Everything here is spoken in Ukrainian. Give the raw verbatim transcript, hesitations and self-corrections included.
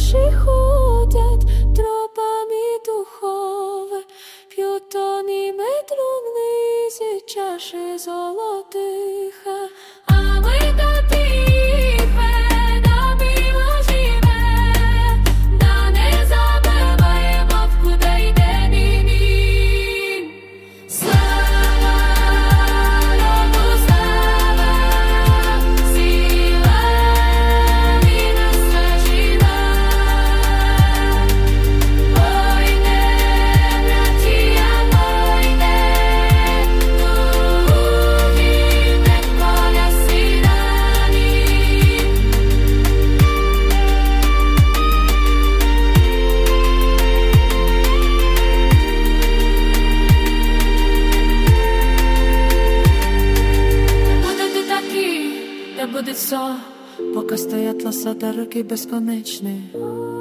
Наші ходять тропами духове, п'ють тоніми трунниці чаші золотиха. А ми до тихе, напівоживе, да не забиваємо, вкуди йде німін. Слава роду, слава, сила і насажіна. Войне, братія, войне, духівне поля сідані. Будете такі, де буде все, поки стоять лоса та роки безконечні.